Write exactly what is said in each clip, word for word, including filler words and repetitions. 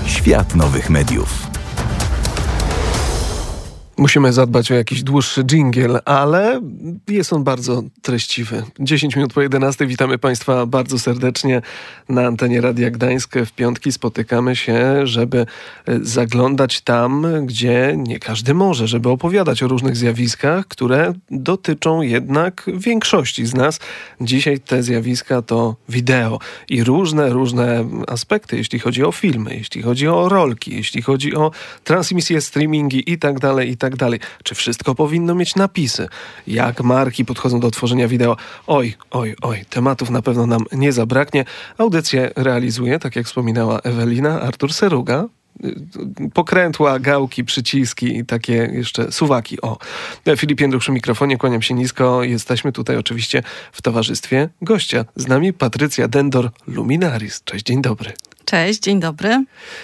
Świat nowych mediów. Musimy zadbać o jakiś dłuższy dżingiel, ale jest on bardzo treściwy. dziesięć minut po jedenastej. Witamy Państwa bardzo serdecznie na antenie Radia Gdańsk. W piątki spotykamy się, żeby zaglądać tam, gdzie nie każdy może, żeby opowiadać o różnych zjawiskach, które dotyczą jednak większości z nas. Dzisiaj te zjawiska to wideo i różne, różne aspekty, jeśli chodzi o filmy, jeśli chodzi o rolki, jeśli chodzi o transmisje, streamingi i tak dalej, i tak dalej. Czy wszystko powinno mieć napisy? Jak marki podchodzą do tworzenia wideo? Oj, oj, oj, tematów na pewno nam nie zabraknie. Audycję realizuje, tak jak wspominała Ewelina, Artur Seruga. Pokrętła, gałki, przyciski i takie jeszcze suwaki. O, Filip Jędruch przy mikrofonie, kłaniam się nisko. Jesteśmy tutaj oczywiście w towarzystwie gościa. Z nami Patrycja Dendor, Luminaris. Cześć, dzień dobry. Cześć, dzień dobry.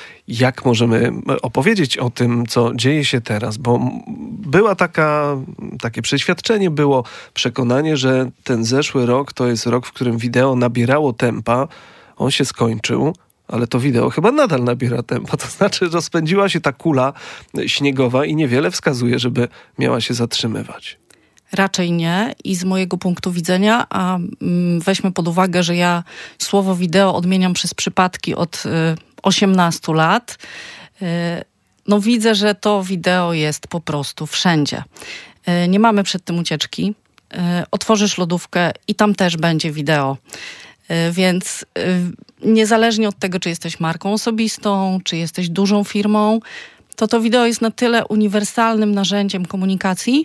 Jak możemy opowiedzieć o tym, co dzieje się teraz? Bo była taka, takie przeświadczenie, było przekonanie, że ten zeszły rok to jest rok, w którym wideo nabierało tempa. On się skończył, ale to wideo chyba nadal nabiera tempa. To znaczy rozpędziła się ta kula śniegowa i niewiele wskazuje, żeby miała się zatrzymywać. Raczej nie i z mojego punktu widzenia, a mm, weźmy pod uwagę, że ja słowo wideo odmieniam przez przypadki od y, osiemnastu lat, y, no widzę, że to wideo jest po prostu wszędzie. Y, nie mamy przed tym ucieczki. Y, otworzysz lodówkę i tam też będzie wideo. Y, więc y, niezależnie od tego, czy jesteś marką osobistą, czy jesteś dużą firmą, to to wideo jest na tyle uniwersalnym narzędziem komunikacji,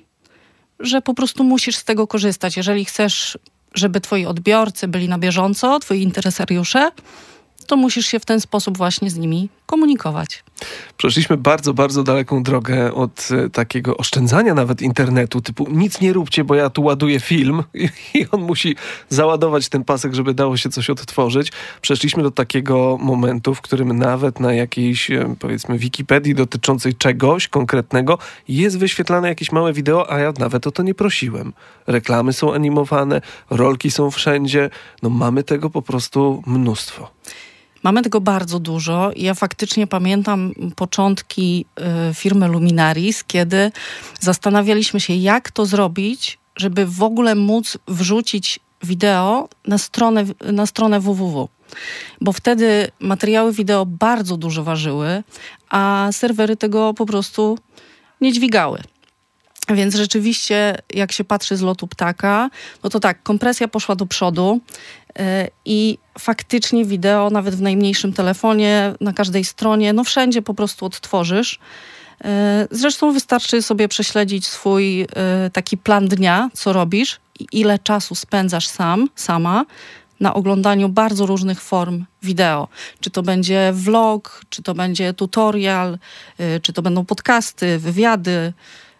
że po prostu musisz z tego korzystać. Jeżeli chcesz, żeby twoi odbiorcy byli na bieżąco, twoi interesariusze, to musisz się w ten sposób właśnie z nimi komunikować. Przeszliśmy bardzo, bardzo daleką drogę od e, takiego oszczędzania nawet internetu, typu nic nie róbcie, bo ja tu ładuję film i, i on musi załadować ten pasek, żeby dało się coś odtworzyć. Przeszliśmy do takiego momentu, w którym nawet na jakiejś, e, powiedzmy, Wikipedii dotyczącej czegoś konkretnego jest wyświetlane jakieś małe wideo, a ja nawet o to nie prosiłem. Reklamy są animowane, rolki są wszędzie. No mamy tego po prostu mnóstwo. Mamy tego bardzo dużo. Ja faktycznie pamiętam początki y, firmy Luminaris, kiedy zastanawialiśmy się, jak to zrobić, żeby w ogóle móc wrzucić wideo na stronę, na stronę www. Bo wtedy materiały wideo bardzo dużo ważyły, a serwery tego po prostu nie dźwigały. Więc rzeczywiście, jak się patrzy z lotu ptaka, no to tak, kompresja poszła do przodu yy, i faktycznie wideo, nawet w najmniejszym telefonie, na każdej stronie, no wszędzie po prostu odtworzysz. Yy, zresztą wystarczy sobie prześledzić swój yy, taki plan dnia, co robisz i ile czasu spędzasz sam, sama na oglądaniu bardzo różnych form wideo. Czy to będzie vlog, czy to będzie tutorial, yy, czy to będą podcasty, wywiady,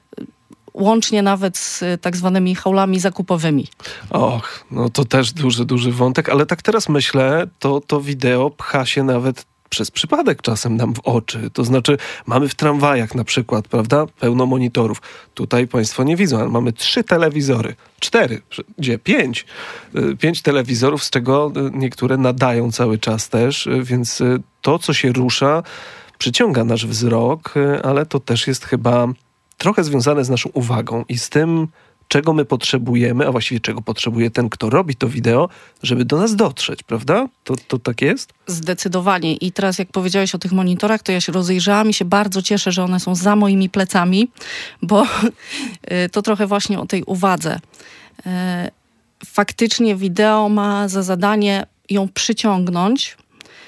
łącznie nawet z tak zwanymi haulami zakupowymi. Och, no to też duży, duży wątek, ale tak teraz myślę, to to wideo pcha się nawet przez przypadek czasem nam w oczy. To znaczy mamy w tramwajach na przykład, prawda, pełno monitorów. Tutaj państwo nie widzą, ale mamy trzy telewizory. Cztery, gdzie? Pięć. Pięć telewizorów, z czego niektóre nadają cały czas też, więc to, co się rusza, przyciąga nasz wzrok, ale to też jest chyba trochę związane z naszą uwagą i z tym, czego my potrzebujemy, a właściwie czego potrzebuje ten, kto robi to wideo, żeby do nas dotrzeć, prawda? To, to tak jest? Zdecydowanie. I teraz jak powiedziałeś o tych monitorach, to ja się rozejrzałam i się bardzo cieszę, że one są za moimi plecami, bo to trochę właśnie o tej uwadze. Faktycznie wideo ma za zadanie ją przyciągnąć,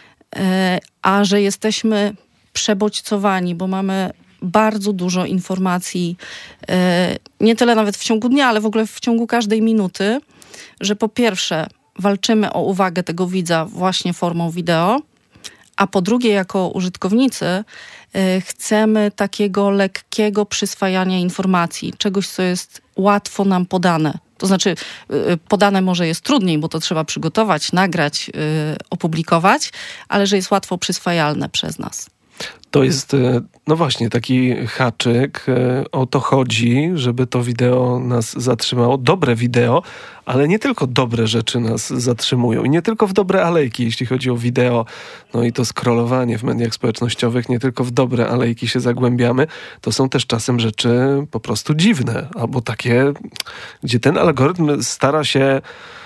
a że jesteśmy przebodźcowani, bo mamy bardzo dużo informacji, nie tyle nawet w ciągu dnia, ale w ogóle w ciągu każdej minuty, że po pierwsze walczymy o uwagę tego widza właśnie formą wideo, a po drugie jako użytkownicy chcemy takiego lekkiego przyswajania informacji, czegoś, co jest łatwo nam podane. To znaczy podane może jest trudniej, bo to trzeba przygotować, nagrać, opublikować, ale że jest łatwo przyswajalne przez nas. To jest, no właśnie, taki haczyk. O to chodzi, żeby to wideo nas zatrzymało. Dobre wideo, ale nie tylko dobre rzeczy nas zatrzymują. I nie tylko w dobre alejki, jeśli chodzi o wideo. No i to scrollowanie w mediach społecznościowych, nie tylko w dobre alejki się zagłębiamy. To są też czasem rzeczy po prostu dziwne. Albo takie, gdzie ten algorytm stara się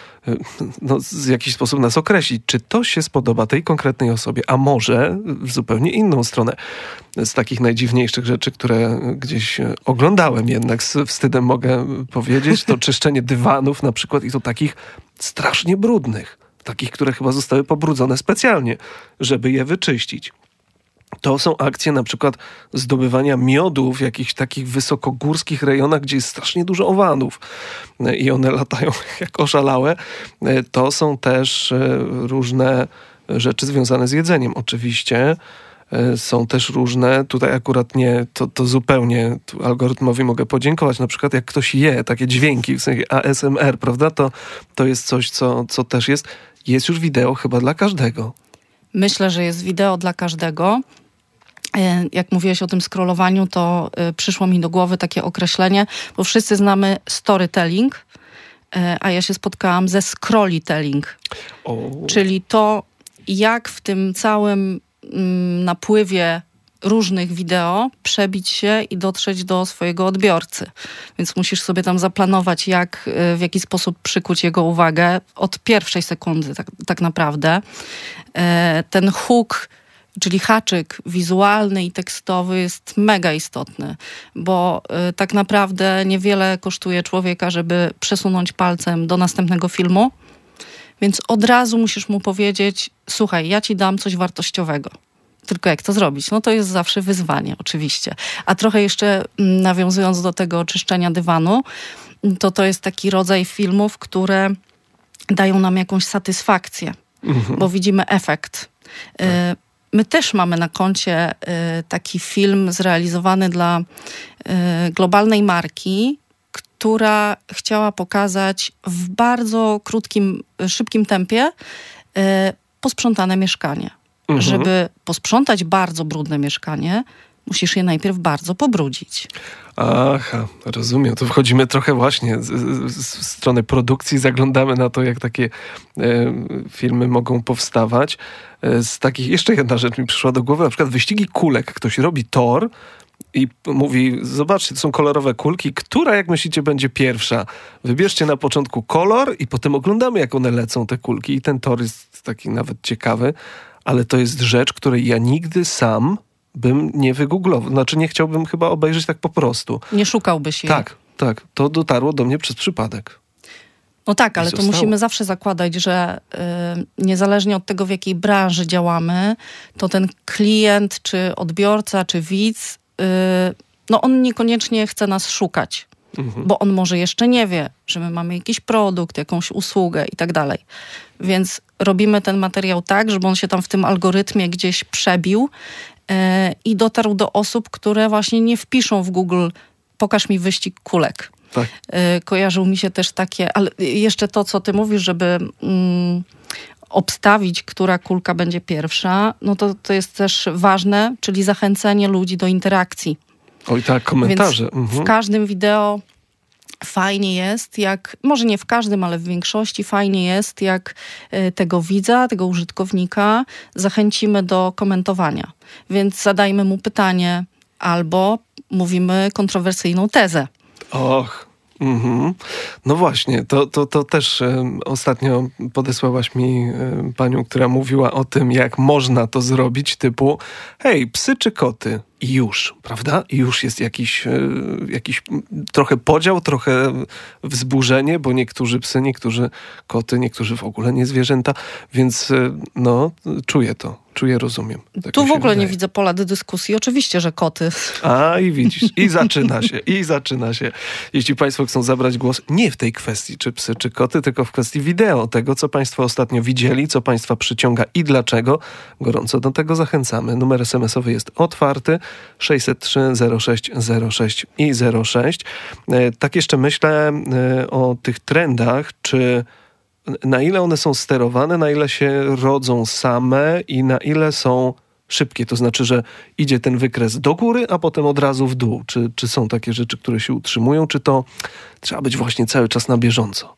no, w jakiś sposób nas określić, czy to się spodoba tej konkretnej osobie, a może w zupełnie inną stronę. Z takich najdziwniejszych rzeczy, które gdzieś oglądałem jednak, z wstydem mogę powiedzieć, to czyszczenie dywanów na przykład i to takich strasznie brudnych. Takich, które chyba zostały pobrudzone specjalnie, żeby je wyczyścić. To są akcje na przykład zdobywania miodu w jakichś takich wysokogórskich rejonach, gdzie jest strasznie dużo owadów i one latają jak oszalałe. To są też różne rzeczy związane z jedzeniem oczywiście. Są też różne, tutaj akurat nie, to, to zupełnie tu algorytmowi mogę podziękować. Na przykład jak ktoś je, takie dźwięki, w sensie A S M R, prawda? To, to jest coś, co, co też jest. Jest już wideo chyba dla każdego. Myślę, że jest wideo dla każdego. Jak mówiłeś o tym scrollowaniu, to przyszło mi do głowy takie określenie, bo wszyscy znamy storytelling, a ja się spotkałam ze scrollytelling. O. Czyli to, jak w tym całym mm, napływie różnych wideo przebić się i dotrzeć do swojego odbiorcy. Więc musisz sobie tam zaplanować, jak, w jaki sposób przykuć jego uwagę od pierwszej sekundy tak, tak naprawdę. Ten hook, czyli haczyk wizualny i tekstowy jest mega istotny, bo y, tak naprawdę niewiele kosztuje człowieka, żeby przesunąć palcem do następnego filmu, więc od razu musisz mu powiedzieć, słuchaj, ja ci dam coś wartościowego. Tylko jak to zrobić? No to jest zawsze wyzwanie, oczywiście. A trochę jeszcze mm, nawiązując do tego oczyszczenia dywanu, to to jest taki rodzaj filmów, które dają nam jakąś satysfakcję, mhm. bo widzimy efekt. Tak. Y, My też mamy na koncie y, taki film zrealizowany dla y, globalnej marki, która chciała pokazać w bardzo krótkim, szybkim tempie y, posprzątane mieszkanie. Mhm. Żeby posprzątać bardzo brudne mieszkanie, musisz je najpierw bardzo pobrudzić. Aha, rozumiem. To wchodzimy trochę właśnie z, z, z strony produkcji, zaglądamy na to, jak takie e, filmy mogą powstawać. E, z takich, jeszcze jedna rzecz mi przyszła do głowy, na przykład wyścigi kulek. Ktoś robi tor i mówi, zobaczcie, to są kolorowe kulki, która, jak myślicie, będzie pierwsza? Wybierzcie na początku kolor i potem oglądamy, jak one lecą, te kulki. I ten tor jest taki nawet ciekawy, ale to jest rzecz, której ja nigdy sam bym nie wygooglował. Znaczy nie chciałbym chyba obejrzeć tak po prostu. Nie szukałbyś jej. Tak, tak. To dotarło do mnie przez przypadek. No tak, ale to musimy zawsze zakładać, że y, niezależnie od tego, w jakiej branży działamy, to ten klient, czy odbiorca, czy widz, y, no on niekoniecznie chce nas szukać. Mhm. Bo on może jeszcze nie wie, że my mamy jakiś produkt, jakąś usługę i tak dalej. Więc robimy ten materiał tak, żeby on się tam w tym algorytmie gdzieś przebił yy, i dotarł do osób, które właśnie nie wpiszą w Google pokaż mi wyścig kulek. Tak. Yy, kojarzył mi się też takie, ale jeszcze to, co ty mówisz, żeby mm, obstawić, która kulka będzie pierwsza, no to, to jest też ważne, czyli zachęcenie ludzi do interakcji. Oj tak, komentarze. Więc mhm. w każdym wideo fajnie jest, jak, może nie w każdym, ale w większości fajnie jest, jak tego widza, tego użytkownika zachęcimy do komentowania. Więc zadajmy mu pytanie albo mówimy kontrowersyjną tezę. Och, mhm. No właśnie, to, to, to też e, ostatnio podesłałaś mi e, panią, która mówiła o tym, jak można to zrobić, typu hej, psy czy koty? I już, prawda? I już jest jakiś, e, jakiś trochę podział, trochę wzburzenie, bo niektórzy psy, niektórzy koty, niektórzy w ogóle nie zwierzęta, więc e, no, czuję to. Czuję, rozumiem. Tak tu w ogóle wydaje. Nie widzę pola do dyskusji. Oczywiście, że koty. A i widzisz. I zaczyna się. I zaczyna się. Jeśli państwo chcą zabrać głos nie w tej kwestii, czy psy, czy koty, tylko w kwestii wideo. Tego, co państwo ostatnio widzieli, co państwa przyciąga i dlaczego. Gorąco do tego zachęcamy. Numer es em esowy jest otwarty. sześćset trzy zero sześć zero sześć i zero sześć. E, tak jeszcze myślę e, o tych trendach, czy na ile one są sterowane, na ile się rodzą same i na ile są szybkie, to znaczy, że idzie ten wykres do góry, a potem od razu w dół. Czy, czy są takie rzeczy, które się utrzymują, czy to trzeba być właśnie cały czas na bieżąco?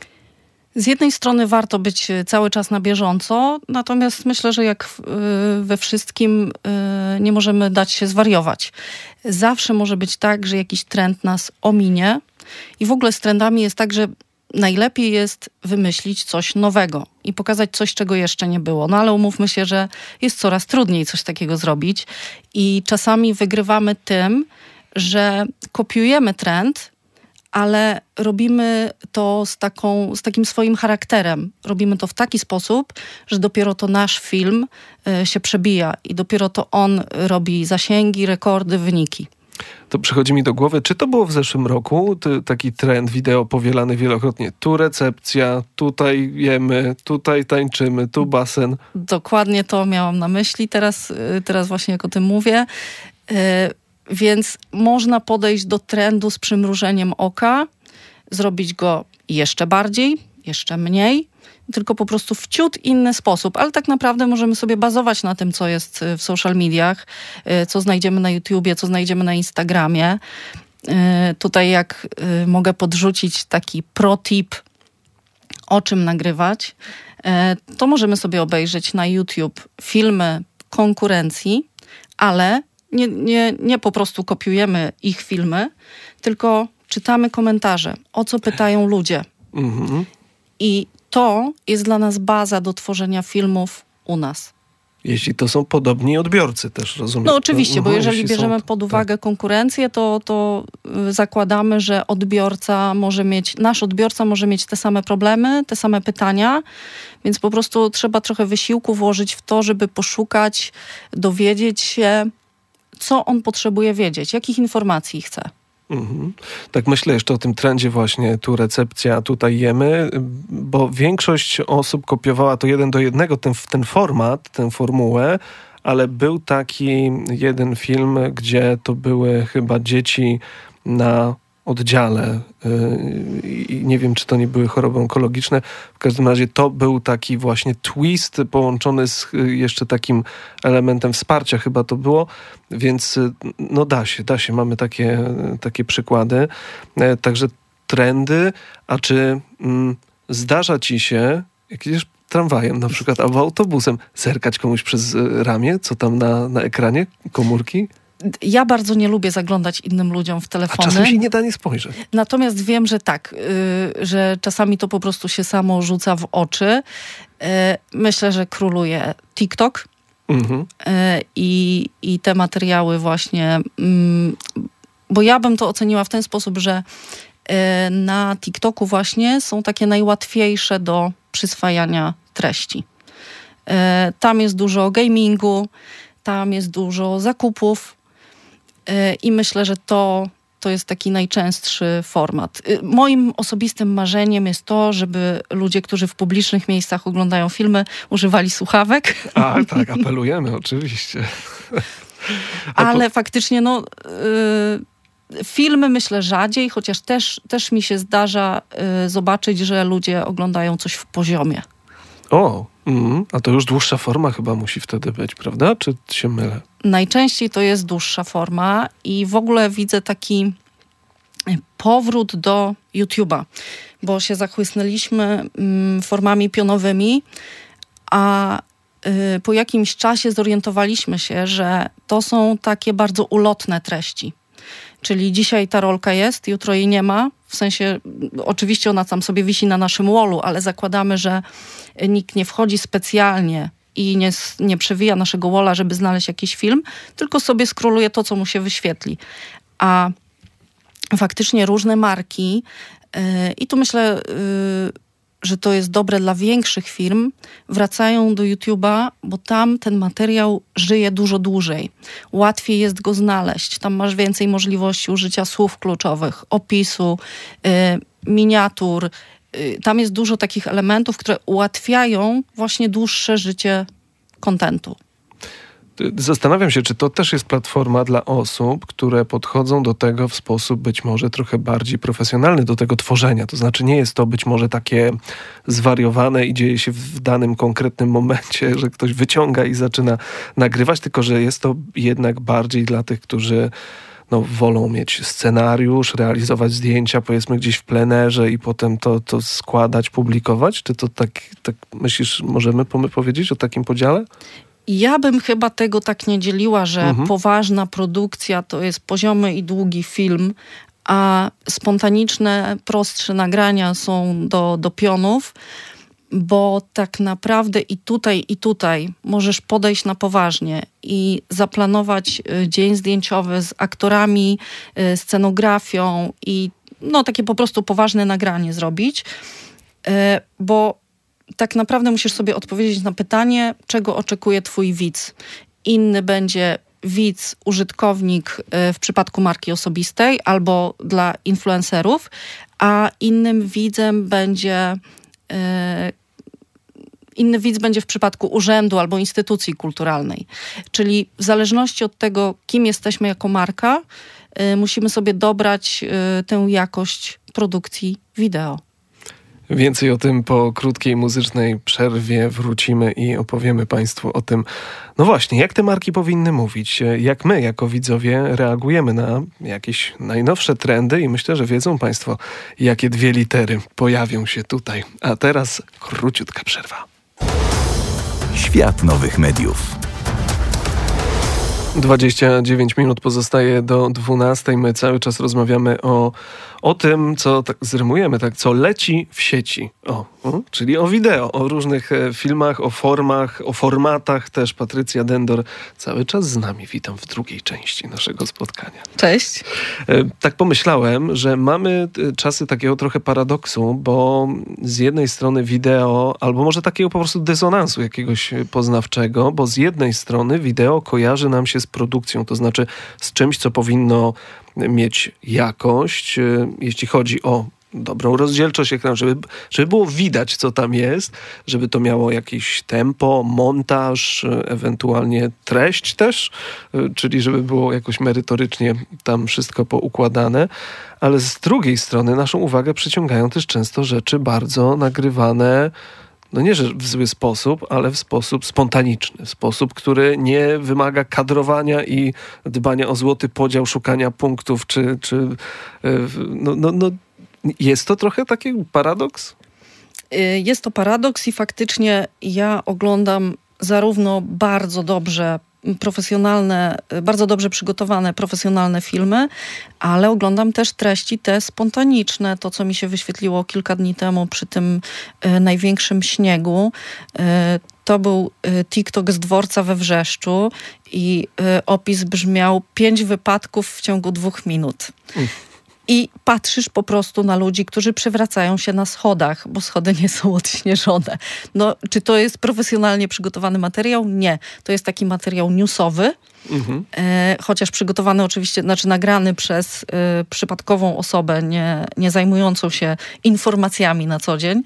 Z jednej strony warto być cały czas na bieżąco, natomiast myślę, że jak we wszystkim nie możemy dać się zwariować. Zawsze może być tak, że jakiś trend nas ominie i w ogóle z trendami jest tak, że najlepiej jest wymyślić coś nowego i pokazać coś, czego jeszcze nie było. No ale umówmy się, że jest coraz trudniej coś takiego zrobić i czasami wygrywamy tym, że kopiujemy trend, ale robimy to z, taką, z takim swoim charakterem. Robimy to w taki sposób, że dopiero to nasz film y, się przebija i dopiero to on robi zasięgi, rekordy, wyniki. To przychodzi mi do głowy, czy to było w zeszłym roku, Ty, taki trend wideo powielany wielokrotnie. Tu recepcja, tutaj jemy, tutaj tańczymy, tu basen. Dokładnie to miałam na myśli teraz, teraz właśnie jak o tym mówię. Yy, więc można podejść do trendu z przymrużeniem oka, zrobić go jeszcze bardziej, jeszcze mniej, tylko po prostu w ciut inny sposób. Ale tak naprawdę możemy sobie bazować na tym, co jest w social mediach, co znajdziemy na YouTubie, co znajdziemy na Instagramie. Tutaj jak mogę podrzucić taki pro tip, o czym nagrywać, to możemy sobie obejrzeć na YouTube filmy konkurencji, ale nie, nie, nie po prostu kopiujemy ich filmy, tylko czytamy komentarze, o co pytają ludzie. Mhm. I to jest dla nas baza do tworzenia filmów u nas. Jeśli to są podobni odbiorcy też, rozumiem. No oczywiście, bo jeżeli Jeśli bierzemy są, pod uwagę tak. konkurencję, to, to zakładamy, że odbiorca może mieć, nasz odbiorca może mieć te same problemy, te same pytania, więc po prostu trzeba trochę wysiłku włożyć w to, żeby poszukać, dowiedzieć się, co on potrzebuje wiedzieć, jakich informacji chce. Mhm. Tak myślę jeszcze o tym trendzie właśnie, tu recepcja, tutaj jemy, bo większość osób kopiowała to jeden do jednego, ten, ten format, tę formułę, ale był taki jeden film, gdzie to były chyba dzieci na oddziale i nie wiem, czy to nie były choroby onkologiczne. W każdym razie to był taki właśnie twist połączony z jeszcze takim elementem wsparcia chyba to było, więc no da się, da się. Mamy takie, takie przykłady. Także trendy, a czy mm, zdarza ci się, jak jedziesz tramwajem na przykład, albo autobusem, zerkać komuś przez ramię, co tam na, na ekranie komórki? Ja bardzo nie lubię zaglądać innym ludziom w telefony. A czasem się nie da nie spojrzeć. Natomiast wiem, że tak, yy, że czasami to po prostu się samo rzuca w oczy. Yy, myślę, że króluje TikTok mhm. yy, i, i te materiały właśnie, yy, bo ja bym to oceniła w ten sposób, że yy, na TikToku właśnie są takie najłatwiejsze do przyswajania treści. Yy, tam jest dużo gamingu, tam jest dużo zakupów, i myślę, że to, to jest taki najczęstszy format. Moim osobistym marzeniem jest to, żeby ludzie, którzy w publicznych miejscach oglądają filmy, używali słuchawek. A, tak, apelujemy oczywiście. Ale po... faktycznie, no, y, filmy myślę rzadziej, chociaż też, też mi się zdarza y, zobaczyć, że ludzie oglądają coś w poziomie. O, mm, a to już dłuższa forma chyba musi wtedy być, prawda? Czy się mylę? Najczęściej to jest dłuższa forma i w ogóle widzę taki powrót do YouTube'a, bo się zachłysnęliśmy mm, formami pionowymi, a y, po jakimś czasie zorientowaliśmy się, że to są takie bardzo ulotne treści. Czyli dzisiaj ta rolka jest, jutro jej nie ma. W sensie, oczywiście ona tam sobie wisi na naszym wallu, ale zakładamy, że nikt nie wchodzi specjalnie i nie, nie przewija naszego walla, żeby znaleźć jakiś film, tylko sobie skroluje to, co mu się wyświetli. A faktycznie różne marki yy, i tu myślę, yy, że to jest dobre dla większych firm, wracają do YouTube'a, bo tam ten materiał żyje dużo dłużej. Łatwiej jest go znaleźć. Tam masz więcej możliwości użycia słów kluczowych, opisu, yy, miniatur. Yy, tam jest dużo takich elementów, które ułatwiają właśnie dłuższe życie kontentu. Zastanawiam się, czy to też jest platforma dla osób, które podchodzą do tego w sposób być może trochę bardziej profesjonalny, do tego tworzenia. To znaczy nie jest to być może takie zwariowane i dzieje się w danym konkretnym momencie, że ktoś wyciąga i zaczyna nagrywać, tylko że jest to jednak bardziej dla tych, którzy no, wolą mieć scenariusz, realizować zdjęcia, powiedzmy gdzieś w plenerze i potem to, to składać, publikować? Czy to tak, tak myślisz, możemy powiedzieć o takim podziale? Ja bym chyba tego tak nie dzieliła, że mhm. poważna produkcja to jest poziomy i długi film, a spontaniczne, prostsze nagrania są do, do pionów, bo tak naprawdę i tutaj, i tutaj możesz podejść na poważnie i zaplanować dzień zdjęciowy z aktorami, scenografią i no takie po prostu poważne nagranie zrobić, bo tak naprawdę musisz sobie odpowiedzieć na pytanie, czego oczekuje twój widz. Inny będzie widz, użytkownik w przypadku marki osobistej albo dla influencerów, a innym widzem będzie inny widz będzie w przypadku urzędu albo instytucji kulturalnej. Czyli w zależności od tego, kim jesteśmy jako marka, musimy sobie dobrać tę jakość produkcji wideo. Więcej o tym po krótkiej muzycznej przerwie wrócimy i opowiemy Państwu o tym, no właśnie, jak te marki powinny mówić, jak my jako widzowie reagujemy na jakieś najnowsze trendy i myślę, że wiedzą Państwo, jakie dwie litery pojawią się tutaj. A teraz króciutka przerwa. Świat nowych mediów. dwadzieścia dziewięć minut pozostaje do dwunastej. My cały czas rozmawiamy o, o tym, co tak zrymujemy, tak, co leci w sieci. O, o, czyli o wideo, o różnych e, filmach, o formach, o formatach też. Patrycja Dendor cały czas z nami. Witam w drugiej części naszego spotkania. Cześć. E, tak pomyślałem, że mamy e, czasy takiego trochę paradoksu, bo z jednej strony wideo, albo może takiego po prostu dysonansu jakiegoś poznawczego, bo z jednej strony wideo kojarzy nam się z produkcją, to znaczy z czymś, co powinno mieć jakość, jeśli chodzi o dobrą rozdzielczość ekranu, żeby, żeby było widać, co tam jest, żeby to miało jakieś tempo, montaż, ewentualnie treść też, czyli żeby było jakoś merytorycznie tam wszystko poukładane, ale z drugiej strony naszą uwagę przyciągają też często rzeczy bardzo nagrywane, no nie, że w zły sposób, ale w sposób spontaniczny, w sposób, który nie wymaga kadrowania i dbania o złoty podział, szukania punktów, czy, czy no, no, no, jest to trochę taki paradoks? Jest to paradoks i faktycznie ja oglądam zarówno bardzo dobrze profesjonalne, bardzo dobrze przygotowane, profesjonalne filmy, ale oglądam też treści te spontaniczne, to co mi się wyświetliło kilka dni temu przy tym e, największym śniegu. E, to był e, TikTok z dworca we Wrzeszczu i e, opis brzmiał pięć wypadków w ciągu dwóch minut. Mm. I patrzysz po prostu na ludzi, którzy przewracają się na schodach, bo schody nie są odśnieżone. No, czy to jest profesjonalnie przygotowany materiał? Nie. To jest taki materiał newsowy, mhm. e, chociaż przygotowany oczywiście, znaczy nagrany przez e, przypadkową osobę, nie, nie zajmującą się informacjami na co dzień.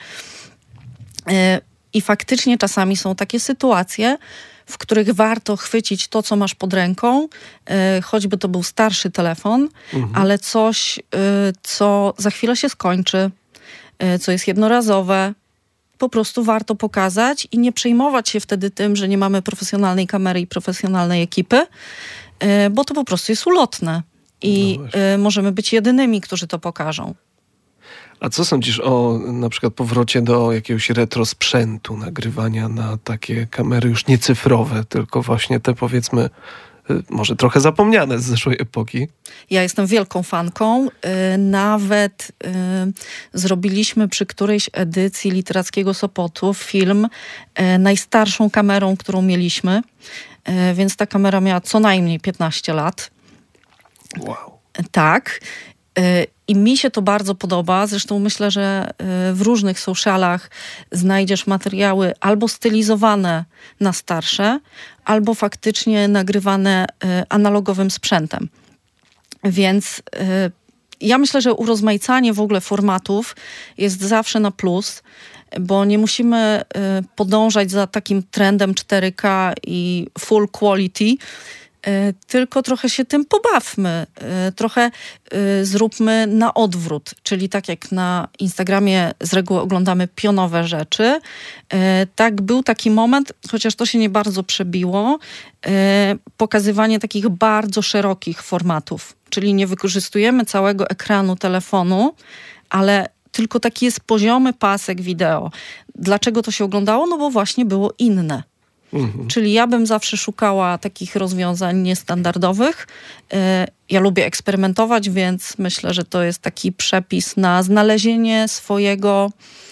E, I faktycznie czasami są takie sytuacje, w których warto chwycić to, co masz pod ręką, e, choćby to był starszy telefon, mhm. ale coś, e, co za chwilę się skończy, e, co jest jednorazowe. Po prostu warto pokazać i nie przejmować się wtedy tym, że nie mamy profesjonalnej kamery i profesjonalnej ekipy, e, bo to po prostu jest ulotne i no e, możemy być jedynymi, którzy to pokażą. A co sądzisz o na przykład powrocie do jakiegoś retro sprzętu, nagrywania na takie kamery już nie cyfrowe, tylko właśnie te powiedzmy może trochę zapomniane z zeszłej epoki? Ja jestem wielką fanką. Nawet zrobiliśmy przy którejś edycji Literackiego Sopotu film najstarszą kamerą, którą mieliśmy, więc ta kamera miała co najmniej piętnaście lat. Wow. Tak. I mi się to bardzo podoba. Zresztą myślę, że w różnych socialach znajdziesz materiały albo stylizowane na starsze, albo faktycznie nagrywane analogowym sprzętem. Więc ja myślę, że urozmaicanie w ogóle formatów jest zawsze na plus. bo nie musimy podążać za takim trendem cztery K i full quality, tylko trochę się tym pobawmy, trochę zróbmy na odwrót, czyli tak jak na Instagramie z reguły oglądamy pionowe rzeczy, tak był taki moment, chociaż to się nie bardzo przebiło, pokazywanie takich bardzo szerokich formatów, czyli nie wykorzystujemy całego ekranu telefonu, ale tylko taki jest poziomy pasek wideo. Dlaczego to się oglądało? No bo właśnie było inne. Mhm. Czyli ja bym zawsze szukała takich rozwiązań niestandardowych. Ja lubię eksperymentować, więc myślę, że to jest taki przepis na znalezienie swojego,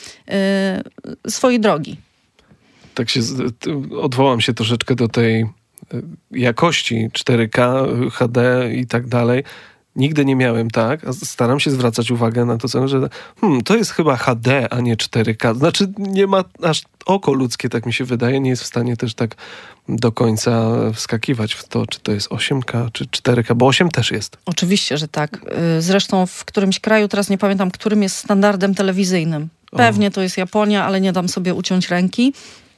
swojej drogi. Tak się, odwołam się troszeczkę do tej jakości cztery K, H D i tak dalej. Nigdy nie miałem tak, a staram się zwracać uwagę na to, co, że hmm, to jest chyba H D, a nie cztery K. Znaczy nie ma, aż oko ludzkie, tak mi się wydaje, nie jest w stanie też tak do końca wskakiwać w to, czy to jest osiem K, czy cztery K, bo osiem też jest. Oczywiście, że tak. Zresztą w którymś kraju, teraz nie pamiętam, którym jest standardem telewizyjnym. Pewnie o. To jest Japonia, ale nie dam sobie uciąć ręki.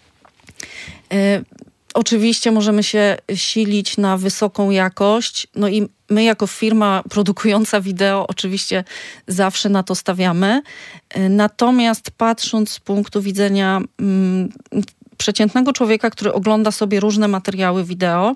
Y- Oczywiście możemy się silić na wysoką jakość, no i my jako firma produkująca wideo oczywiście zawsze na to stawiamy. Natomiast patrząc z punktu widzenia mm, przeciętnego człowieka, który ogląda sobie różne materiały wideo,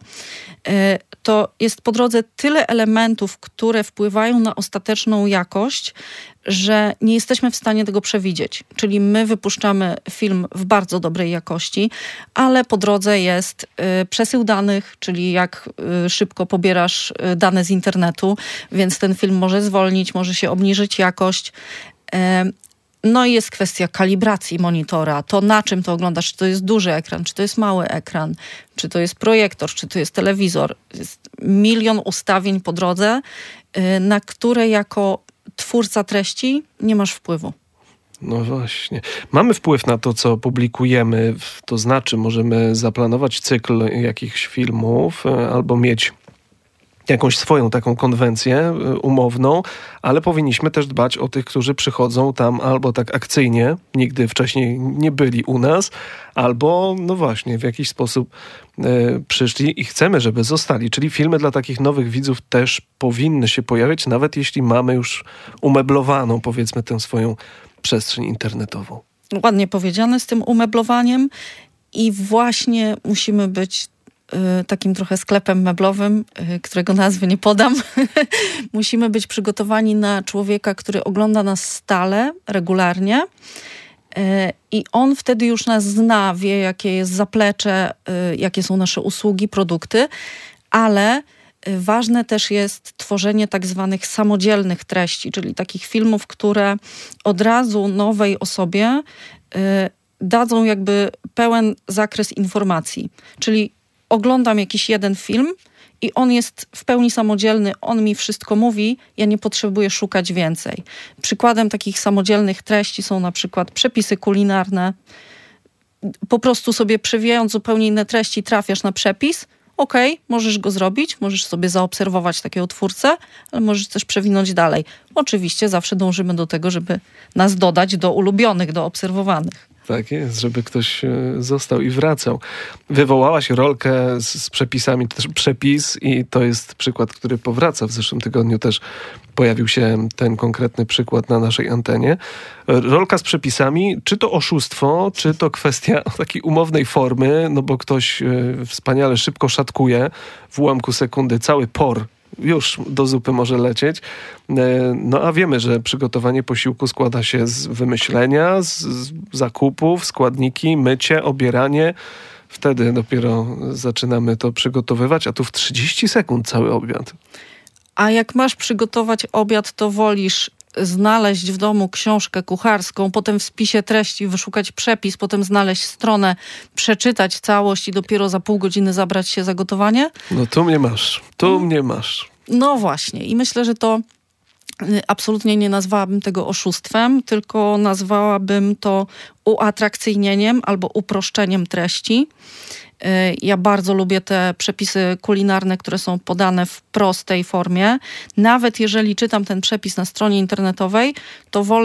to jest po drodze tyle elementów, które wpływają na ostateczną jakość, że nie jesteśmy w stanie tego przewidzieć. Czyli my wypuszczamy film w bardzo dobrej jakości, ale po drodze jest y, przesył danych, czyli jak y, szybko pobierasz y, dane z internetu, więc ten film może zwolnić, może się obniżyć jakość. Y, No i jest kwestia kalibracji monitora, to na czym to oglądasz, czy to jest duży ekran, czy to jest mały ekran, czy to jest projektor, czy to jest telewizor. Jest milion ustawień po drodze, na które jako twórca treści nie masz wpływu. No właśnie. Mamy wpływ na to, co publikujemy, to znaczy możemy zaplanować cykl jakichś filmów albo mieć jakąś swoją taką konwencję umowną, ale powinniśmy też dbać o tych, którzy przychodzą tam albo tak akcyjnie, nigdy wcześniej nie byli u nas, albo no właśnie w jakiś sposób e, przyszli i chcemy, żeby zostali. Czyli filmy dla takich nowych widzów też powinny się pojawiać, nawet jeśli mamy już umeblowaną, powiedzmy, tę swoją przestrzeń internetową. Ładnie powiedziane z tym umeblowaniem i właśnie musimy być takim trochę sklepem meblowym, którego nazwy nie podam. Musimy być przygotowani na człowieka, który ogląda nas stale, regularnie i on wtedy już nas zna, wie jakie jest zaplecze, jakie są nasze usługi, produkty, ale ważne też jest tworzenie tak zwanych samodzielnych treści, czyli takich filmów, które od razu nowej osobie dadzą jakby pełen zakres informacji. Czyli oglądam jakiś jeden film i on jest w pełni samodzielny, on mi wszystko mówi, ja nie potrzebuję szukać więcej. Przykładem takich samodzielnych treści są na przykład przepisy kulinarne. Po prostu sobie przewijając zupełnie inne treści trafiasz na przepis, okej, okay, możesz go zrobić, możesz sobie zaobserwować takiego twórcę, ale możesz też przewinąć dalej. Oczywiście zawsze dążymy do tego, żeby nas dodać do ulubionych, do obserwowanych. Tak jest, żeby ktoś został i wracał. Wywołałaś rolkę z, z przepisami, to też przepis i to jest przykład, który powraca. W zeszłym tygodniu też pojawił się ten konkretny przykład na naszej antenie. Rolka z przepisami, czy to oszustwo, czy to kwestia takiej umownej formy, no bo ktoś wspaniale szybko szatkuje w ułamku sekundy cały por, już do zupy może lecieć. No a wiemy, że przygotowanie posiłku składa się z wymyślenia, z, z zakupów, składniki, mycie, obieranie. Wtedy dopiero zaczynamy to przygotowywać, a tu w trzydzieści sekund cały obiad. A jak masz przygotować obiad, to wolisz znaleźć w domu książkę kucharską, potem w spisie treści wyszukać przepis, potem znaleźć stronę, przeczytać całość i dopiero za pół godziny zabrać się za gotowanie? No tu mnie masz, tu hmm. mnie masz. No właśnie i myślę, że to absolutnie nie nazwałabym tego oszustwem, tylko nazwałabym to uatrakcyjnieniem albo uproszczeniem treści. Ja bardzo lubię te przepisy kulinarne, które są podane w prostej formie. Nawet jeżeli czytam ten przepis na stronie internetowej, to wolę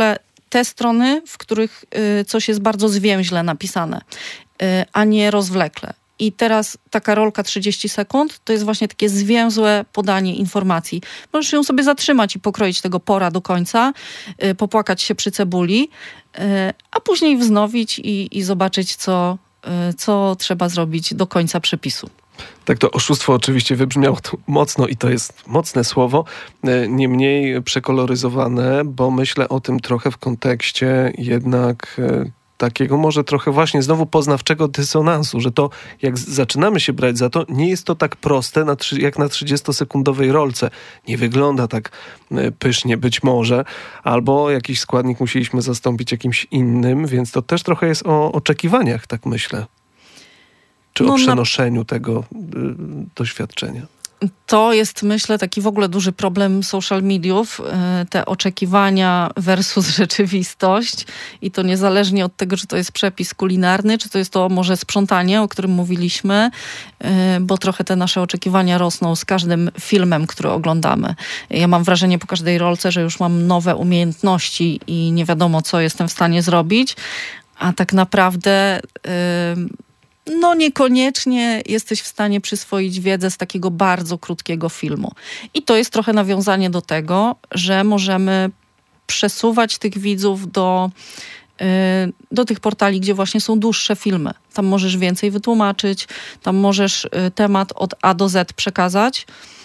te strony, w których y, coś jest bardzo zwięźle napisane, y, a nie rozwlekle. I teraz taka rolka trzydzieści sekund to jest właśnie takie zwięzłe podanie informacji. Możesz ją sobie zatrzymać i pokroić tego pora do końca, y, popłakać się przy cebuli, y, a później wznowić i, i zobaczyć, co, y, co trzeba zrobić do końca przepisu. Tak, to oszustwo oczywiście wybrzmiało tu mocno i to jest mocne słowo, niemniej przekoloryzowane, bo myślę o tym trochę w kontekście jednak takiego może trochę właśnie znowu poznawczego dysonansu, że to jak zaczynamy się brać za to, nie jest to tak proste na, jak na trzydziestosekundowej rolce. Nie wygląda tak pysznie być może, albo jakiś składnik musieliśmy zastąpić jakimś innym, więc to też trochę jest o oczekiwaniach, tak myślę. Czy no, o przenoszeniu na... tego y, doświadczenia? To jest, myślę, taki w ogóle duży problem social mediów. Y, te oczekiwania versus rzeczywistość. I to niezależnie od tego, czy to jest przepis kulinarny, czy to jest to może sprzątanie, o którym mówiliśmy, y, bo trochę te nasze oczekiwania rosną z każdym filmem, który oglądamy. Ja mam wrażenie po każdej rolce, że już mam nowe umiejętności i nie wiadomo, co jestem w stanie zrobić. A tak naprawdę... Y, No niekoniecznie jesteś w stanie przyswoić wiedzę z takiego bardzo krótkiego filmu. I to jest trochę nawiązanie do tego, że możemy przesuwać tych widzów do, yy, do tych portali, gdzie właśnie są dłuższe filmy. Tam możesz więcej wytłumaczyć, tam możesz yy, temat od A do Z przekazać.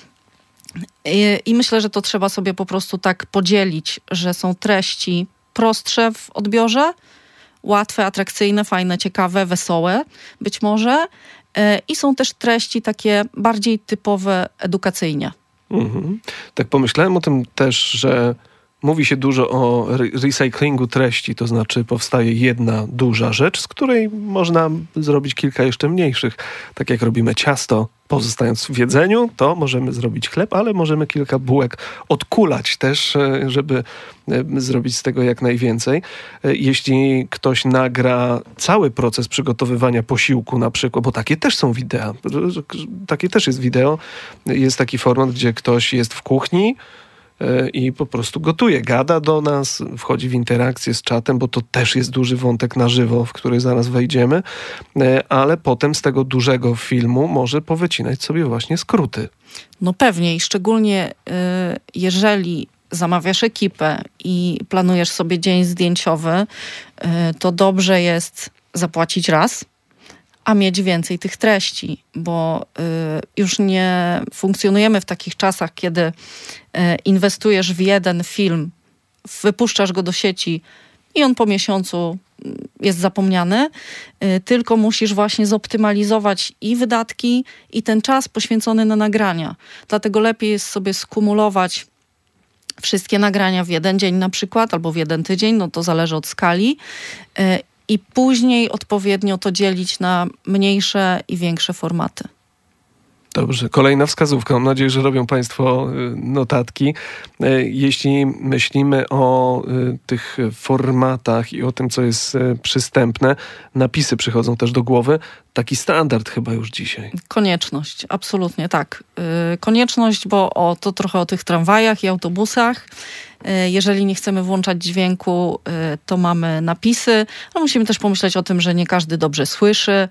Yy, I myślę, że to trzeba sobie po prostu tak podzielić, że są treści prostsze w odbiorze, łatwe, atrakcyjne, fajne, ciekawe, wesołe być może. Yy, I są też treści takie bardziej typowe edukacyjnie. Mhm. Tak pomyślałem o tym też, że mówi się dużo o re- recyklingu treści, to znaczy powstaje jedna duża rzecz, z której można zrobić kilka jeszcze mniejszych. Tak jak robimy ciasto, pozostając w jedzeniu, to możemy zrobić chleb, ale możemy kilka bułek odkulać też, żeby zrobić z tego jak najwięcej. Jeśli ktoś nagra cały proces przygotowywania posiłku na przykład, bo takie też są wideo, takie też jest wideo, jest taki format, gdzie ktoś jest w kuchni i po prostu gotuje, gada do nas, wchodzi w interakcję z czatem, bo to też jest duży wątek na żywo, w który zaraz wejdziemy, ale potem z tego dużego filmu może powycinać sobie właśnie skróty. No pewnie i szczególnie y, jeżeli zamawiasz ekipę i planujesz sobie dzień zdjęciowy, y, to dobrze jest zapłacić raz, a mieć więcej tych treści, bo y, już nie funkcjonujemy w takich czasach, kiedy y, inwestujesz w jeden film, wypuszczasz go do sieci i on po miesiącu jest zapomniany, y, tylko musisz właśnie zoptymalizować i wydatki, i ten czas poświęcony na nagrania. Dlatego lepiej jest sobie skumulować wszystkie nagrania w jeden dzień na przykład, albo w jeden tydzień, no to zależy od skali, y, i później odpowiednio to dzielić na mniejsze i większe formaty. Dobrze, kolejna wskazówka. Mam nadzieję, że robią Państwo notatki. Jeśli myślimy o tych formatach i o tym, co jest przystępne, napisy przychodzą też do głowy. Taki standard chyba już dzisiaj. Konieczność, absolutnie tak. Konieczność, bo o, to trochę o tych tramwajach i autobusach. Jeżeli nie chcemy włączać dźwięku, to mamy napisy, ale musimy też pomyśleć o tym, że nie każdy dobrze słyszy.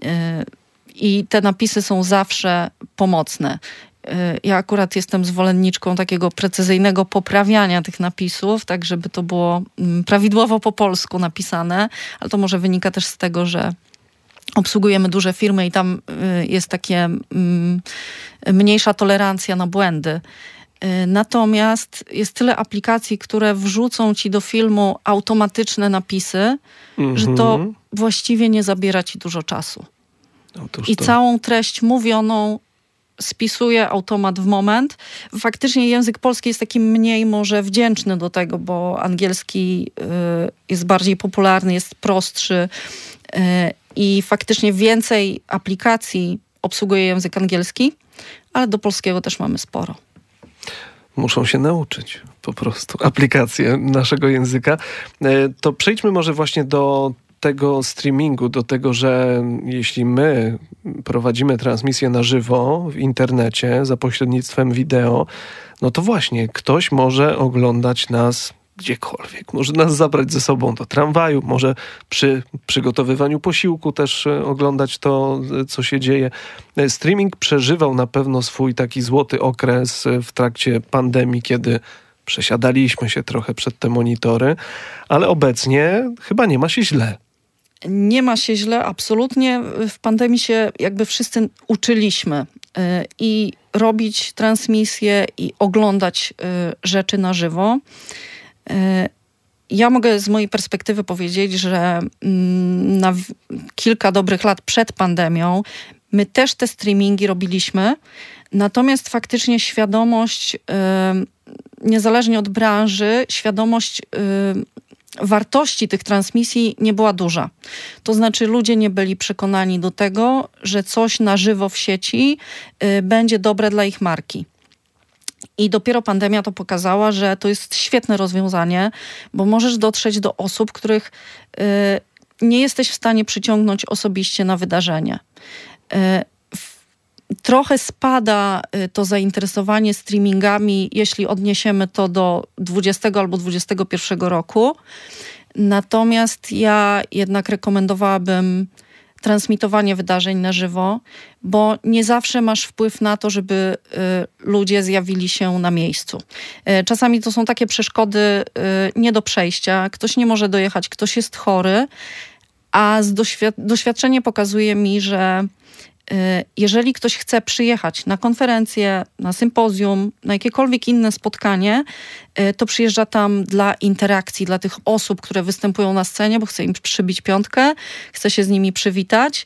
I te napisy są zawsze pomocne. Ja akurat jestem zwolenniczką takiego precyzyjnego poprawiania tych napisów, tak żeby to było prawidłowo po polsku napisane, ale to może wynika też z tego, że obsługujemy duże firmy i tam jest takie mniejsza tolerancja na błędy. Natomiast jest tyle aplikacji, które wrzucą ci do filmu automatyczne napisy, mm-hmm. że to właściwie nie zabiera ci dużo czasu. Otóż I to. Całą treść mówioną spisuje automat w moment. Faktycznie język polski jest taki mniej może wdzięczny do tego, bo angielski y, jest bardziej popularny, jest prostszy y, i faktycznie więcej aplikacji obsługuje język angielski, ale do polskiego też mamy sporo. Muszą się nauczyć po prostu aplikacje naszego języka. Y, to przejdźmy może właśnie do tego streamingu, do tego, że jeśli my prowadzimy transmisję na żywo w internecie za pośrednictwem wideo, no to właśnie ktoś może oglądać nas gdziekolwiek. Może nas zabrać ze sobą do tramwaju, może przy przygotowywaniu posiłku też oglądać to, co się dzieje. Streaming przeżywał na pewno swój taki złoty okres w trakcie pandemii, kiedy przesiadaliśmy się trochę przed te monitory, ale obecnie chyba nie ma się źle. Nie ma się źle, absolutnie. W pandemii się jakby wszyscy uczyliśmy i robić transmisje i oglądać rzeczy na żywo. Ja mogę z mojej perspektywy powiedzieć, że na kilka dobrych lat przed pandemią my też te streamingi robiliśmy, natomiast faktycznie świadomość, niezależnie od branży, świadomość wartości tych transmisji nie była duża. To znaczy ludzie nie byli przekonani do tego, że coś na żywo w sieci y, będzie dobre dla ich marki. I dopiero pandemia to pokazała, że to jest świetne rozwiązanie, bo możesz dotrzeć do osób, których y, nie jesteś w stanie przyciągnąć osobiście na wydarzenie. Y, Trochę spada to zainteresowanie streamingami, jeśli odniesiemy to do dwudziestego albo dwudziestego pierwszego roku. Natomiast ja jednak rekomendowałabym transmitowanie wydarzeń na żywo, bo nie zawsze masz wpływ na to, żeby y, ludzie zjawili się na miejscu. Y, czasami to są takie przeszkody y, nie do przejścia. Ktoś nie może dojechać, ktoś jest chory, a z doświad- doświadczenie pokazuje mi, że jeżeli ktoś chce przyjechać na konferencję, na sympozjum, na jakiekolwiek inne spotkanie, to przyjeżdża tam dla interakcji, dla tych osób, które występują na scenie, bo chce im przybić piątkę, chce się z nimi przywitać.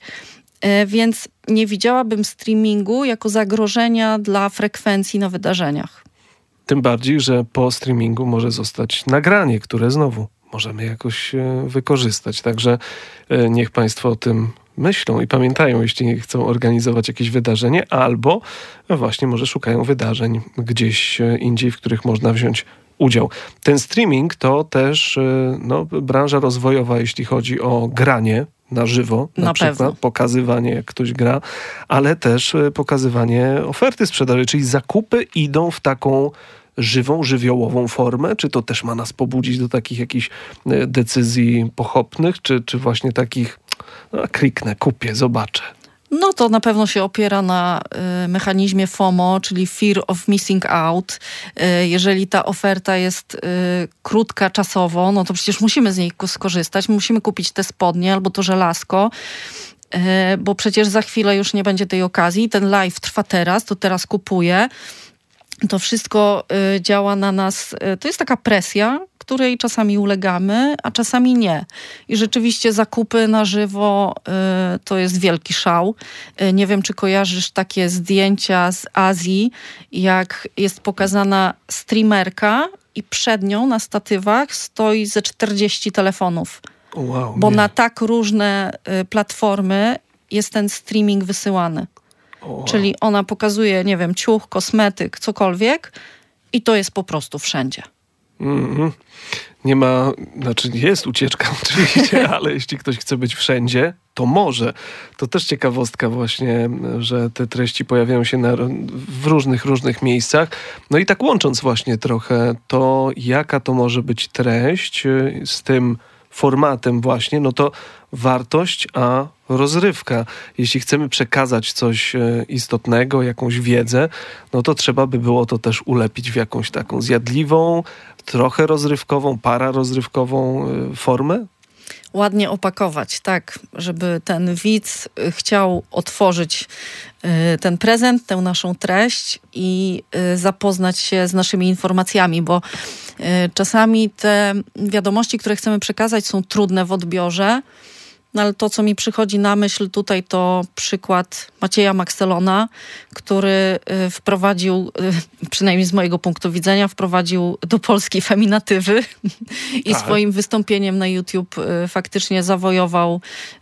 Więc nie widziałabym streamingu jako zagrożenia dla frekwencji na wydarzeniach. Tym bardziej, że po streamingu może zostać nagranie, które znowu możemy jakoś wykorzystać. Także niech Państwo o tym myślą i pamiętają, jeśli chcą organizować jakieś wydarzenie, albo właśnie może szukają wydarzeń gdzieś indziej, w których można wziąć udział. Ten streaming to też no, branża rozwojowa, jeśli chodzi o granie na żywo, na, na przykład pewno. Pokazywanie, jak ktoś gra, ale też pokazywanie oferty sprzedaży, czyli zakupy idą w taką żywą, żywiołową formę? Czy to też ma nas pobudzić do takich jakichś decyzji pochopnych, czy, czy właśnie takich no, kliknę, kupię, zobaczę? No to na pewno się opiera na y, mechanizmie FOMO, czyli Fear of Missing Out. Y, jeżeli ta oferta jest y, krótka czasowo, no to przecież musimy z niej skorzystać. Musimy kupić te spodnie albo to żelazko, y, bo przecież za chwilę już nie będzie tej okazji. Ten live trwa teraz, to teraz kupuję. To wszystko y, działa na nas. Y, to jest taka presja, której czasami ulegamy, a czasami nie. I rzeczywiście zakupy na żywo y, to jest wielki szał. Y, nie wiem, czy kojarzysz takie zdjęcia z Azji, jak jest pokazana streamerka i przed nią na statywach stoi ze czterdzieści telefonów. Wow, bo nie. na tak różne y, platformy jest ten streaming wysyłany. Wow. Czyli ona pokazuje, nie wiem, ciuch, kosmetyk, cokolwiek i to jest po prostu wszędzie. Mm-hmm. Nie ma, znaczy jest ucieczka oczywiście, ale jeśli ktoś chce być wszędzie, to może. To też ciekawostka właśnie, że te treści pojawiają się na, w różnych, różnych miejscach. No i tak łącząc właśnie trochę to, jaka to może być treść z tym formatem właśnie, no to wartość, a rozrywka. Jeśli chcemy przekazać coś istotnego, jakąś wiedzę, no to trzeba by było to też ulepić w jakąś taką zjadliwą, trochę rozrywkową, pararozrywkową formę? Ładnie opakować, tak, żeby ten widz chciał otworzyć ten prezent, tę naszą treść i zapoznać się z naszymi informacjami, bo czasami te wiadomości, które chcemy przekazać, są trudne w odbiorze. No ale to, co mi przychodzi na myśl tutaj, to przykład Macieja Maxelona, który wprowadził, przynajmniej z mojego punktu widzenia, wprowadził do Polski feminatywy i tak. swoim wystąpieniem na YouTube faktycznie zawojował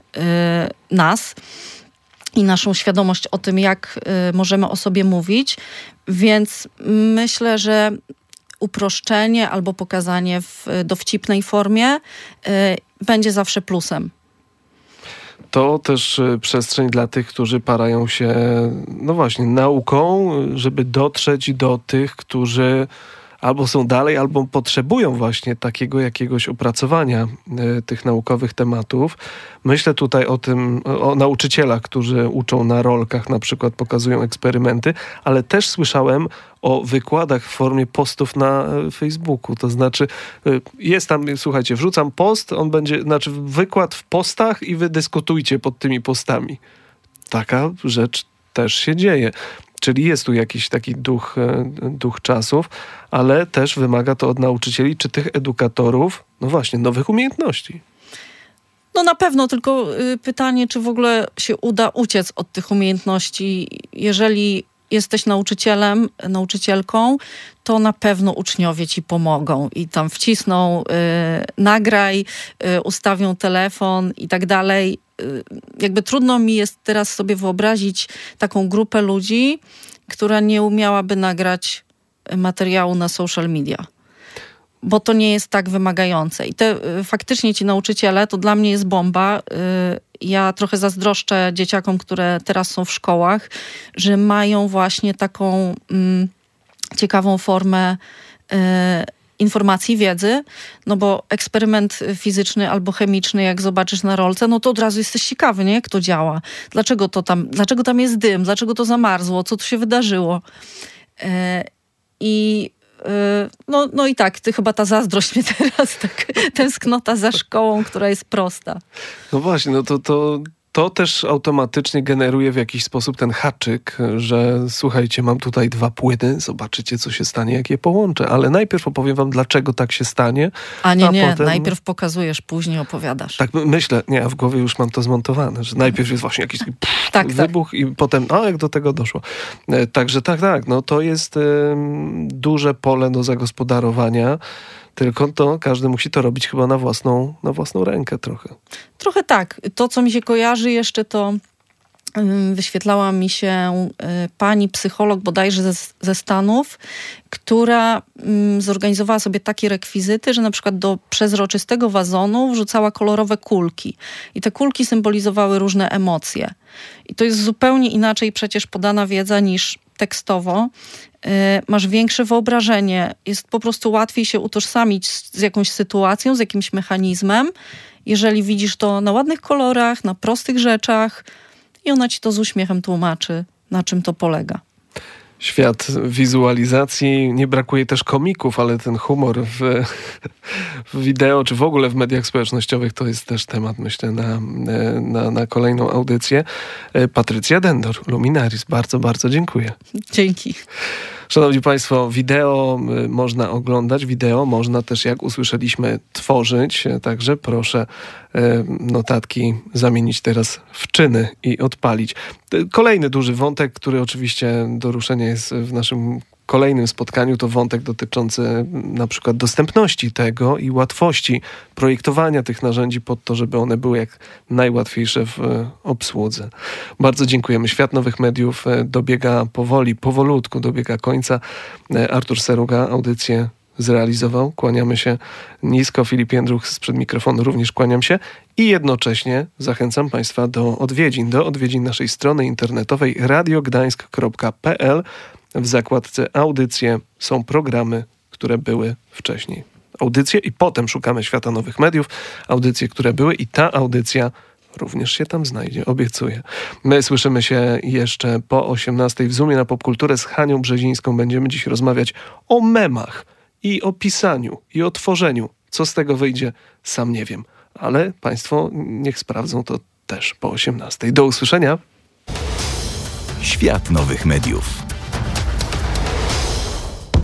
nas i naszą świadomość o tym, jak możemy o sobie mówić. Więc myślę, że uproszczenie albo pokazanie w dowcipnej formie będzie zawsze plusem. To też przestrzeń dla tych, którzy parają się, no właśnie, nauką, żeby dotrzeć do tych, którzy albo są dalej, albo potrzebują właśnie takiego jakiegoś opracowania y, tych naukowych tematów. Myślę tutaj o tym, o nauczycielach, którzy uczą na rolkach, na przykład pokazują eksperymenty, ale też słyszałem o wykładach w formie postów na Facebooku. To znaczy y, jest tam, słuchajcie, wrzucam post, on będzie, znaczy wykład w postach i wy dyskutujcie pod tymi postami. Taka rzecz też się dzieje. Czyli jest tu jakiś taki duch, duch czasów, ale też wymaga to od nauczycieli czy tych edukatorów, no właśnie, nowych umiejętności. No na pewno, tylko y, pytanie, czy w ogóle się uda uciec od tych umiejętności. Jeżeli jesteś nauczycielem, nauczycielką, to na pewno uczniowie ci pomogą i tam wcisną, y, nagraj, y, ustawią telefon i tak dalej. Y, jakby trudno mi jest teraz sobie wyobrazić taką grupę ludzi, która nie umiałaby nagrać materiału na social media. Bo to nie jest tak wymagające. I te y, faktycznie ci nauczyciele, to dla mnie jest bomba. Y, ja trochę zazdroszczę dzieciakom, które teraz są w szkołach, że mają właśnie taką mm, ciekawą formę y, informacji, wiedzy, no bo eksperyment fizyczny albo chemiczny, jak zobaczysz na rolce, no to od razu jesteś ciekawy, nie? Jak to działa. Dlaczego to tam, dlaczego tam jest dym? Dlaczego to zamarzło? Co tu się wydarzyło? Y, I No, no i tak, ty chyba ta zazdrość mnie teraz, tak, tęsknota za szkołą, która jest prosta. No właśnie, no to, to, to też automatycznie generuje w jakiś sposób ten haczyk, że słuchajcie, mam tutaj dwa płyny, zobaczycie, co się stanie, jak je połączę. Ale najpierw opowiem wam, dlaczego tak się stanie. A nie, a nie, potem... najpierw pokazujesz, później opowiadasz. Tak myślę, nie, a w głowie już mam to zmontowane, że najpierw jest właśnie jakiś pff, tak, wybuch tak. i potem, a jak do tego doszło. Także tak, tak, no to jest y, duże pole do zagospodarowania. Tylko to każdy musi to robić chyba na własną, na własną rękę trochę. Trochę tak. To, co mi się kojarzy jeszcze, to y, wyświetlała mi się y, pani psycholog bodajże ze, ze Stanów, która y, zorganizowała sobie takie rekwizyty, że na przykład do przezroczystego wazonu wrzucała kolorowe kulki. I te kulki symbolizowały różne emocje. I to jest zupełnie inaczej przecież podana wiedza niż tekstowo. Masz większe wyobrażenie, jest po prostu łatwiej się utożsamić z jakąś sytuacją, z jakimś mechanizmem, jeżeli widzisz to na ładnych kolorach, na prostych rzeczach i ona ci to z uśmiechem tłumaczy, na czym to polega. Świat wizualizacji, nie brakuje też komików, ale ten humor w, w wideo, czy w ogóle w mediach społecznościowych to jest też temat, myślę, na, na, na kolejną audycję. Patrycja Dendor, Luminaris, bardzo, bardzo dziękuję. Dzięki. Szanowni Państwo, wideo można oglądać, wideo można też, jak usłyszeliśmy, tworzyć, także proszę notatki zamienić teraz w czyny i odpalić. Kolejny duży wątek, który oczywiście do ruszenia jest w naszym kolejnym spotkaniu, to wątek dotyczący na przykład dostępności tego i łatwości projektowania tych narzędzi pod to, żeby one były jak najłatwiejsze w obsłudze. Bardzo dziękujemy. Świat Nowych Mediów dobiega powoli, powolutku dobiega końca. Artur Seruga audycję zrealizował. Kłaniamy się nisko. Filip Jędruch sprzed mikrofonu również kłaniam się i jednocześnie zachęcam Państwa do odwiedzin, do odwiedzin naszej strony internetowej radio gdańsk kropka p l. W zakładce audycje są programy, które były wcześniej. Audycje i potem szukamy Świata Nowych Mediów. Audycje, które były i ta audycja również się tam znajdzie, obiecuję. My słyszymy się jeszcze po osiemnastej w Zoomie na Popkulturę z Hanią Brzezińską. Będziemy dziś rozmawiać o memach i o pisaniu i o tworzeniu. Co z tego wyjdzie, sam nie wiem. Ale Państwo niech sprawdzą to też po osiemnastej. Do usłyszenia. Świat Nowych Mediów.